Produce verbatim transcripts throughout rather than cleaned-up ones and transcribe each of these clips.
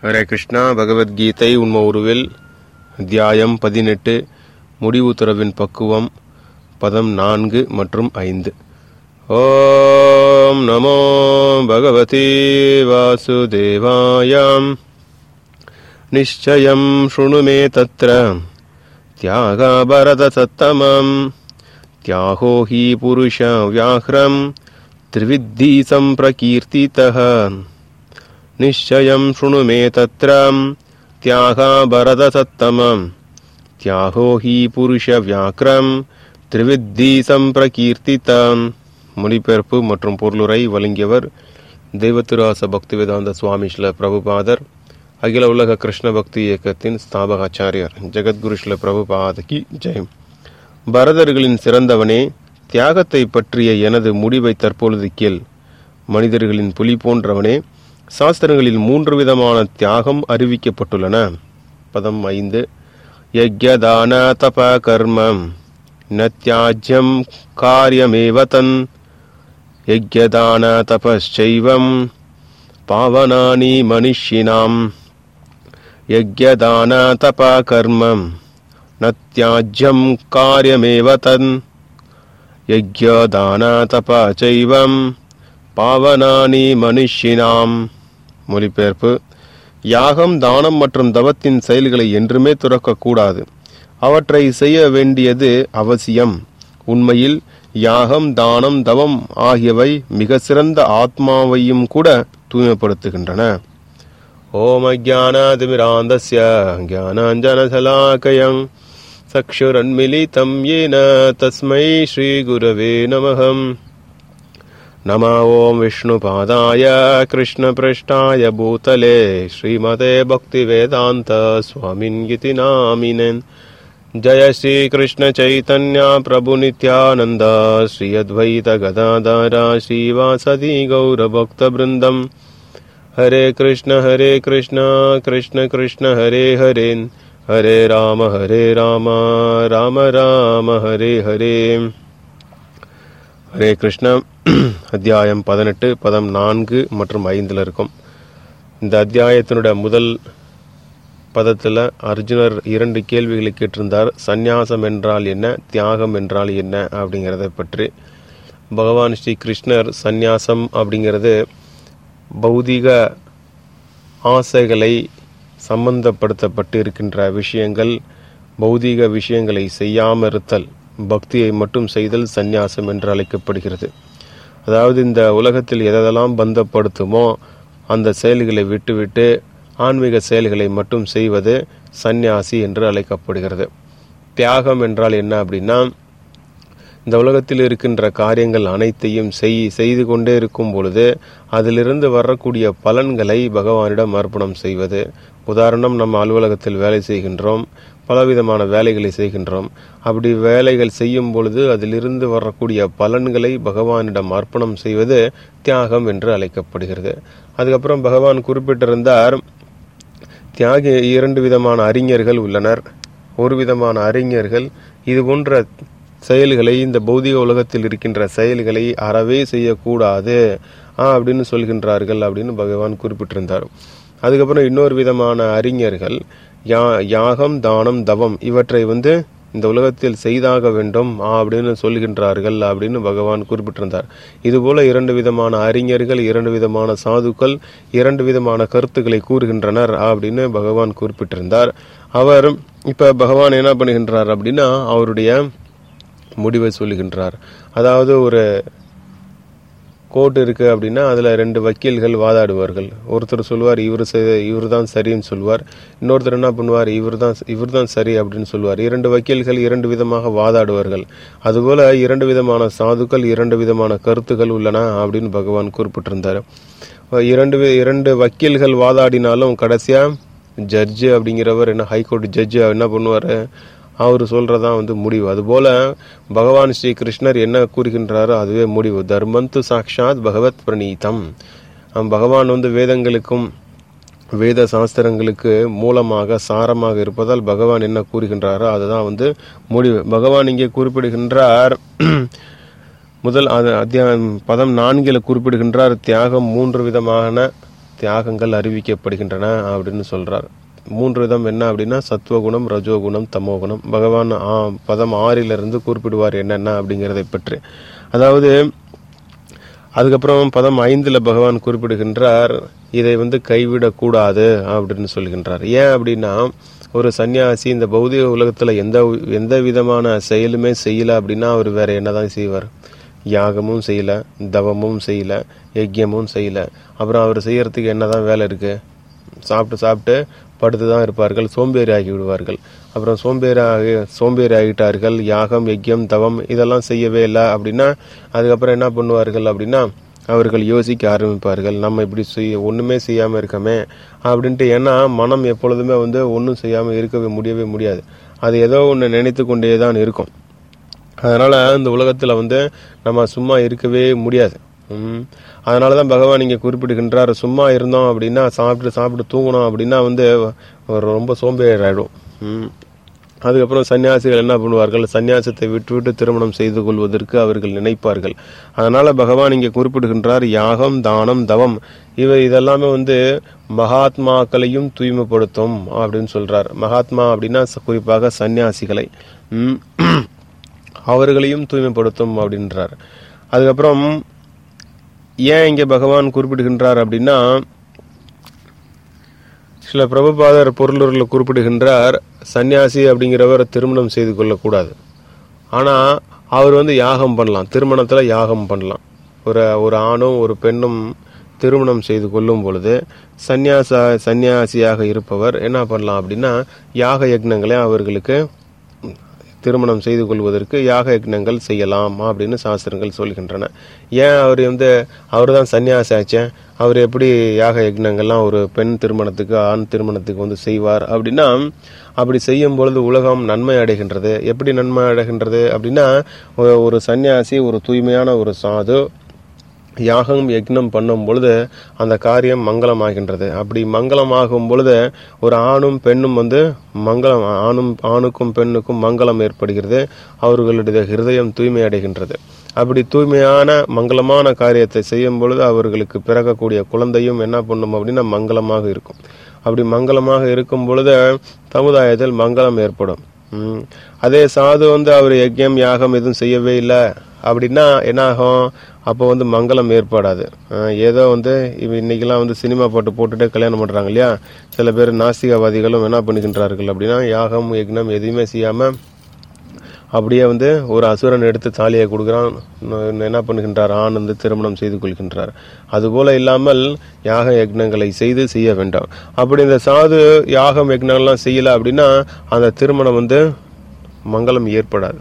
ஹரே கிருஷ்ணா. பகவத்கீதை உண்ம உருவில் அத்தியாயம் பதினெட்டு. முடிவு துறவின் பக்குவம். பதம் நான்கு மற்றும் ஐந்து. ஓம் நமோ பகவதி வாசுதேவாயாம். நிச்சயம் ஸ்ருணுமே தத்ர தியாக பரத சத்தமம் தியாகோ ஹி புருஷ வியாஹ்ரம் த்ரிவித்தி சம்பிரகீர்த்திதஹ. நிச்சயம் ஸ்ருணுமே தத்ர தியாக பரத சத்தமம் தியாகோ ஹி புருஷ வியாக்ரம் த்ரிவித்தி சம்பிரகீர்த்திதம். மொழிபெயர்ப்பு மற்றும் பொருளுரை வழங்கியவர் தெய்வத்திராச பக்திவேதாந்த சுவாமி ஸ்ரீல பிரபுபாதர், அகில உலக கிருஷ்ண பக்தி இயக்கத்தின் ஸ்தாபகாச்சாரியர். ஜெகத்குரு ஸ்ரீல பிரபுபாதகி ஜெயம். பரதர்களின் சிறந்தவனே, தியாகத்தை பற்றிய எனது முடிவை தற்பொழுது கேள். மனிதர்களின் புலி போன்றவனே, சாஸ்திரங்களில் மூன்று விதமான தியாகம் அறிவிக்கப்பட்டுள்ளன. பதம் ஐந்து. யஜ்யதான தப கர்மம் ந தியாஜ்யம் காரியமேவதன் யஜ்யதான தபஸ்சைவம் பாவனானி மனுஷ்யினாம். யஜ்யதான தப கர்மம் ந தியாஜ்யம் காரியமேவதன் யஜ்யதான தபஸ்சைவம் பாவனானி மனுஷ்யினாம். மொழிபெயர்ப்பு. யாகம், தானம் மற்றும் தவத்தின் செயல்களை என்றுமே துறக்கக்கூடாது. அவற்றை செய்ய வேண்டியது அவசியம். உண்மையில் யாகம், தானம், தவம் ஆகியவை மிக சிறந்த ஆத்மாவையும் கூட தூய்மைப்படுத்துகின்றன. ஓம் அஜ்ஞானாதிமிராந்தஸ்ய ஞானாஞ்சனசலாகயம் சக்ஷுரன்மிலிதம் யேன தஸ்மை ஸ்ரீ குரவே நமஹம். நம ஓம் விஷ்ணுபாதாய கிருஷ்ணபிருஷ்டாய பூதலே ஸ்ரீமதே பக்திவேதாந்த ஸ்வாமின் இதி நாமினே. ஜய ஸ்ரீ கிருஷ்ண சைதன்ய பிரபு நித்யானந்த ஸ்ரீ அத்வைத கதாதர ஸ்ரீவாசதி கௌர பக்த பிருந்தம். ஹரே கிருஷ்ண ஹரே கிருஷ்ண கிருஷ்ண கிருஷ்ண ஹரே ஹரே ஹரே ராம ஹரே ராம ராம ராம ஹரே ஹரே. ஹரே கிருஷ்ண. அத்தியாயம் பதினெட்டு, பதம் நான்கு மற்றும் ஐந்தில் இருக்கும். இந்த அத்தியாயத்தினுடைய முதல் பதத்தில் அர்ஜுனர் இரண்டு கேள்விகளை கேட்டிருந்தார். சந்நியாசம் என்றால் என்ன, தியாகம் என்றால் என்ன அப்படிங்கிறத பற்றி. பகவான் ஸ்ரீ கிருஷ்ணர் சந்நியாசம் அப்படிங்கிறது பௌதிக ஆசைகளை சம்பந்தப்படுத்தப்பட்டு இருக்கின்ற விஷயங்கள், பௌதிக விஷயங்களை செய்யாமல் இருத்தல், பக்தியை மட்டும் செய்தல் சந்நியாசம் என்று அழைக்கப்படுகிறது. அதாவது இந்த உலகத்தில் எதெல்லாம் பந்தப்படுத்துமோ அந்த செயல்களை விட்டுவிட்டு ஆன்மீக செயல்களை மட்டும் செய்வது சந்நியாசி என்று அழைக்கப்படுகிறது. தியாகம் என்றால் என்ன அப்படின்னா, இந்த உலகத்தில் இருக்கின்ற காரியங்கள் அனைத்தையும் செய் செய்து கொண்டே இருக்கும் பொழுது அதிலிருந்து வரக்கூடிய பலன்களை பகவானிடம் அர்ப்பணம் செய்வது. உதாரணம், நம்ம அலுவலகத்தில் வேலை செய்கின்றோம், பலவிதமான வேலைகளை செய்கின்றோம். அப்படி வேலைகள் செய்யும் பொழுது அதிலிருந்து வரக்கூடிய பலன்களை பகவானிடம் அர்ப்பணம் செய்வது தியாகம் என்று அழைக்கப்படுகிறது. அதுக்கப்புறம் பகவான் குறிப்பிட்டிருந்தார், தியாகி இரண்டு விதமான அறிஞர்கள் உள்ளனர். ஒரு விதமான அறிஞர்கள் இது போன்ற செயல்களை, இந்த பௌதிக உலகத்தில் இருக்கின்ற செயல்களை அறவே செய்யக்கூடாது அப்படின்னு சொல்கின்றார்கள் அப்படின்னு பகவான் குறிப்பிட்டிருந்தார். அதுக்கப்புறம் இன்னொரு விதமான அறிஞர்கள் யா யாகம், தானம், தவம் இவற்றை வந்து இந்த உலகத்தில் செய்தாக வேண்டும் அப்படின்னு சொல்கின்றார்கள் அப்படின்னு பகவான் குறிப்பிட்டிருந்தார். இதுபோல இரண்டு விதமான அறிஞர்கள், இரண்டு விதமான சாதுக்கள், இரண்டு விதமான கருத்துக்களை கூறுகின்றனர் அப்படின்னு பகவான் குறிப்பிட்டிருந்தார். அவர் இப்ப பகவான் என்ன பண்ணுகின்றார் அப்படின்னா அவருடைய முடிவை சொல்லுகின்றார். அதாவது ஒரு கோர்ட் இருக்கு அப்படின்னா அதுல ரெண்டு வக்கீல்கள் வாதாடுவார்கள். ஒருத்தர் சொல்லுவார் இவர் இவர் தான் சரின்னு சொல்லுவார், இன்னொருத்தர் என்ன பண்ணுவார் இவர் தான் இவர் தான் சரி அப்படின்னு சொல்லுவார். இரண்டு வக்கீல்கள் இரண்டு விதமாக வாதாடுவார்கள். அதுபோல இரண்டு விதமான சாதுக்கள், இரண்டு விதமான கருத்துக்கள் உள்ளன அப்படின்னு பகவான் குறிப்பிட்டிருந்தார். இரண்டு இரண்டு வக்கீல்கள் வாதாடினாலும் கடைசியா ஜட்ஜு அப்படிங்கிறவர் என்ன ஹைகோர்ட் ஜட்ஜு என்ன பண்ணுவார், அவர் சொல்றதான் வந்து முடிவு. அதுபோல பகவான் ஸ்ரீ கிருஷ்ணர் என்ன கூறுகின்றாரோ அதுவே முடிவு. தர்மந்து சாக்ஷாத் பகவத் பிரணீதம். பகவான் வந்து வேதங்களுக்கும் வேத சாஸ்திரங்களுக்கு மூலமாக சாரமாக இருப்பதால் பகவான் என்ன கூறுகின்றாரோ அதுதான் வந்து முடிவு. பகவான் இங்கே குறிப்பிடுகின்றார், முதல் அத்தியாயம் பதம் நான்கில் குறிப்பிடுகின்றார், தியாகம் மூன்று விதமான தியாகங்கள் அறிவிக்கப்படுகின்றன அப்படின்னு சொல்றார். மூன்று விதம் என்ன அப்படின்னா சத்துவகுணம், ரஜோகுணம், தமோகுணம். பகவான் ஆ பதம் ஆறிலிருந்து குறிப்பிடுவார் என்னென்ன அப்படிங்கிறதை பற்றி. அதாவது அதுக்கப்புறம் பதம் ஐந்துல பகவான் குறிப்பிடுகின்றார், இதை வந்து கைவிடக்கூடாது அப்படின்னு சொல்கின்றார். ஏன் அப்படின்னா ஒரு சன்னியாசி இந்த பௌதிக உலகத்துல எந்த எந்த விதமான செயலுமே செய்யல அப்படின்னா அவர் வேற என்னதான் செய்வார்? யாகமும் செய்யல, தவமும் செய்யல, யஜ்யமும் செய்யல. அப்புறம் அவர் செய்யறதுக்கு என்னதான் வேலை இருக்கு? சாப்பிட்டு சாப்பிட்டு படுத்து தான் இருப்பார்கள், சோம்பேறி ஆகி விடுவார்கள். அப்புறம் சோம்பேறி ஆகி சோம்பேறி ஆகிட்டார்கள். யாகம், யஜ்யம், தவம் இதெல்லாம் செய்யவே இல்லை அப்படின்னா அதுக்கப்புறம் என்ன பண்ணுவார்கள் அப்படின்னா அவர்கள் யோசிக்க ஆரம்பிப்பார்கள், நம்ம இப்படி செய்ய ஒன்றுமே செய்யாமல் இருக்கமே அப்படின்ட்டு. ஏன்னா மனம் எப்பொழுதுமே வந்து ஒன்றும் செய்யாமல் இருக்கவே முடியவே முடியாது. அது ஏதோ ஒன்று நினைத்து கொண்டே தான் இருக்கும். அதனால இந்த உலகத்தில் வந்து நம்ம சும்மா இருக்கவே முடியாது. ம் அதனால தான் பகவான் இங்கே குறிப்பிடுகின்றார், சும்மா இருந்தோம் அப்படின்னா சாப்பிட்டு சாப்பிட்டு தூங்கணும் அப்படின்னா வந்து ரொம்ப சோம்பேறி ஆகிடும். ம் அதுக்கப்புறம் சன்னியாசிகள் என்ன பண்ணுவார்கள்? சன்னியாசத்தை விட்டு விட்டு திருமணம் செய்து கொள்வதற்கு அவர்கள் நினைப்பார்கள். அதனால பகவான் இங்கே குறிப்பிடுகின்றார், யாகம், தானம், தவம் இவை இதெல்லாமே வந்து மகாத்மாக்களையும் தூய்மைப்படுத்தும் அப்படின்னு சொல்றார். மகாத்மா அப்படின்னா குறிப்பாக சன்னியாசிகளை ம் அவர்களையும் தூய்மைப்படுத்தும் அப்படின்றார். அதுக்கப்புறம் ஏன் இங்கே பகவான் குறிப்பிடுகின்றார் அப்படின்னா சில பிரபுபாதர் பொருளுரில் குறிப்பிடுகின்றார், சன்னியாசி அப்படிங்கிறவர் திருமணம் செய்து கொள்ளக்கூடாது. ஆனால் அவர் வந்து யாகம் பண்ணலாம், திருமணத்தில் யாகம் பண்ணலாம். ஒரு ஒரு ஆணும் ஒரு பெண்ணும் திருமணம் செய்து கொள்ளும் பொழுது சன்னியாச சன்னியாசியாக இருப்பவர் என்ன பண்ணலாம் அப்படின்னா யாக யக்னங்களை அவர்களுக்கு திருமணம் செய்து கொள்வதற்கு யாக யக்னங்கள் செய்யலாம் அப்படின்னு சாஸ்திரங்கள் சொல்கின்றன. ஏன் அவர் வந்து அவர் தான் சன்னியாசி ஆச்சேன், அவர் எப்படி யாக யக்னங்கள்லாம் ஒரு பெண் திருமணத்துக்கு ஆண் திருமணத்துக்கு வந்து செய்வார் அப்படின்னா அப்படி செய்யும் பொழுது உலகம் நன்மை அடைகின்றது. எப்படி நன்மை அடைகின்றது அப்படின்னா ஒரு சன்னியாசி ஒரு தூய்மையான ஒரு சாது யாகம் யக்னம் பண்ணும் பொழுது அந்த காரியம் மங்களமாகின்றது. அப்படி மங்களமாகும் பொழுது ஒரு ஆணும் பெண்ணும் வந்து மங்களம் ஆணும் ஆணுக்கும் பெண்ணுக்கும் மங்களம் ஏற்படுகிறது. அவர்களுடைய ஹிருதயம் தூய்மை அடைகின்றது. அப்படி தூய்மையான மங்களமான காரியத்தை செய்யும் பொழுது அவர்களுக்கு பிறக்கக்கூடிய குழந்தையும் என்ன பண்ணும் அப்படின்னா மங்களமாக இருக்கும். அப்படி மங்களமாக இருக்கும் பொழுது சமுதாயத்தில் மங்களம் ஏற்படும். உம் அதே சாது வந்து அவர் யஜ்யம் யாகம் எதுவும் செய்யவே இல்லை அப்படின்னா என்ன ஆகும்? அப்போ வந்து மங்களம் ஏற்படாது. ஏதோ வந்து இன்னைக்கெல்லாம் வந்து சினிமா பாட்டு போட்டுட்டே கல்யாணம் பண்றாங்க இல்லையா? சில பேர் நாஸ்திகவாதிகளும் என்ன பண்ணுகின்றார்கள் அப்படின்னா யாகம் யக்னம் எதுவுமே செய்யாம அப்படியே வந்து ஒரு அசுரன் எடுத்து தாலியை கொடுக்குறான், என்ன பண்ணுகின்றார்? ஆண் வந்து திருமணம் செய்து கொள்கின்றார். அதுபோல இல்லாமல் யாக யக்னங்களை செய்து செய்ய வேண்டாம். அப்படி இந்த சாது யாகம் யக்னங்கள்லாம் செய்யல அப்படின்னா அந்த திருமணம் வந்து மங்களம் ஏற்படாது.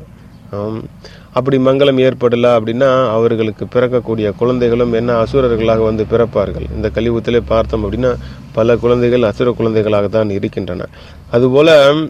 அப்படி மங்களம் ஏற்படல அப்படின்னா அவர்களுக்கு பிறக்கக்கூடிய குழந்தைகளும் என்ன அசுரர்களாக வந்து பிறப்பார்கள். இந்த கலியுகத்திலே பார்த்தோம் அப்படின்னா பல குழந்தைகள் அசுர குழந்தைகளாக தான் இருக்கின்றன. அதுபோல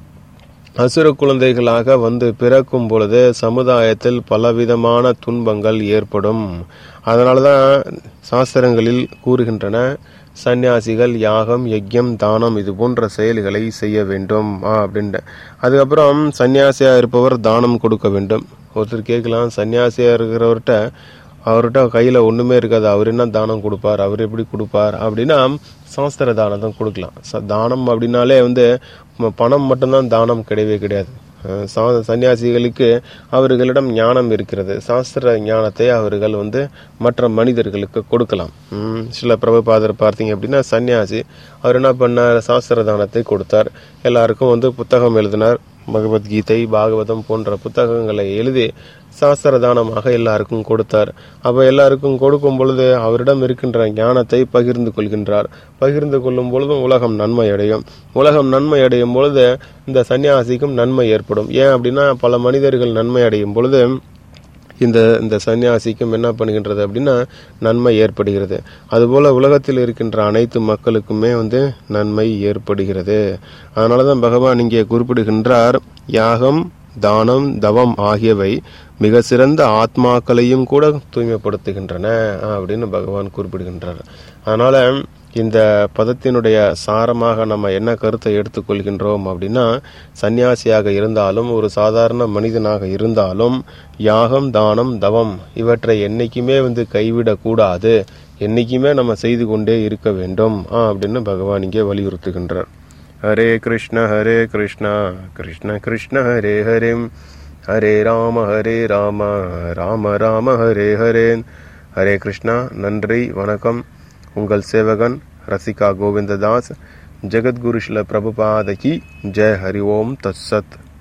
அசுர குழந்தைகளாக வந்து பிறக்கும் பொழுது சமுதாயத்தில் பலவிதமான துன்பங்கள் ஏற்படும். அதனாலதான் சாஸ்திரங்களில் கூறுகின்றன, சன்னியாசிகள் யாகம் யஜ்யம் தானம் இது போன்ற செயல்களை செய்ய வேண்டும் அப்படின்ட்டு. அதுக்கப்புறம் சன்னியாசியா இருப்பவர் தானம் கொடுக்க வேண்டும். ஒருத்தர் கேட்கலாம், சன்னியாசியா இருக்கிறவர்கிட்ட அவர்கிட்ட கையில ஒண்ணுமே இருக்காது, அவர் என்ன தானம் கொடுப்பார், அவர் எப்படி கொடுப்பார் அப்படின்னா சாஸ்திர தானம் தான் கொடுக்கலாம். தானம் அப்படின்னாலே வந்து பணம் மட்டும்தான் தானம் கிடையவே கிடையாது. சன்னியாசிகளுக்கு அவர்களிடம் ஞானம் இருக்கிறது. சாஸ்திர ஞானத்தை அவர்கள் வந்து மற்ற மனிதர்களுக்கு கொடுக்கலாம். உம் சில பிரபுபாதர் பார்த்தீங்க அப்படின்னா சன்னியாசி அவர் என்ன பண்ணார்? சாஸ்திர தானத்தை கொடுத்தார். எல்லாருக்கும் வந்து புத்தகம் எழுதினார். பகவத்கீதை, பாகவதம் போன்ற புத்தகங்களை எழுதி சாஸ்திர தானமாக எல்லாருக்கும் கொடுத்தார். அப்ப எல்லாருக்கும் கொடுக்கும் பொழுது அவரிடம் இருக்கின்ற ஞானத்தை பகிர்ந்து கொள்கின்றார். பகிர்ந்து கொள்ளும் பொழுதும் உலகம் நன்மை அடையும். உலகம் நன்மை அடையும் பொழுது இந்த சன்னியாசிக்கும் நன்மை ஏற்படும். ஏன் அப்படின்னா பல மனிதர்கள் நன்மை அடையும் பொழுது இந்த இந்த சன்னியாசிக்கும் என்ன பண்ணுகின்றது அப்படின்னா நன்மை ஏற்படுகிறது. அதுபோல உலகத்தில் இருக்கின்ற அனைத்து மக்களுக்குமே வந்து நன்மை ஏற்படுகிறது. அதனாலதான் பகவான் இங்கே குறிப்பிடுகின்றார், யாகம் தானம் தவம் ஆகியவை மிக சிறந்த ஆத்மாக்களையும் கூட தூய்மைப்படுத்துகின்றன அப்படின்னு பகவான் குறிப்பிடுகின்றார். அதனால இந்த பதத்தினுடைய சாரமாக நம்ம என்ன கருத்தை எடுத்துக்கொள்கின்றோம் அப்படின்னா, சன்னியாசியாக இருந்தாலும் ஒரு சாதாரண மனிதனாக இருந்தாலும் யாகம் தானம் தவம் இவற்றை என்னைக்குமே வந்து கைவிடக்கூடாது என்றைக்குமே நம்ம செய்து கொண்டே இருக்க வேண்டும் அப்படின்னு பகவான் இங்கே வலியுறுத்துகின்றார். ஹரே கிருஷ்ண ஹரே கிருஷ்ணா கிருஷ்ண கிருஷ்ண ஹரே ஹரே, ஹரே ராம ஹரே ராம ராம ராம ஹரே ஹரேன். ஹரே கிருஷ்ணா. நன்றி, வணக்கம். உங்கள் சேவகன் ரசிகா கோவிந்ததாஸ். ஜெகத்குரு ஸ்ரீல பிரபுபாத கி ஜெய். ஹரி ஓம் தத் சத்.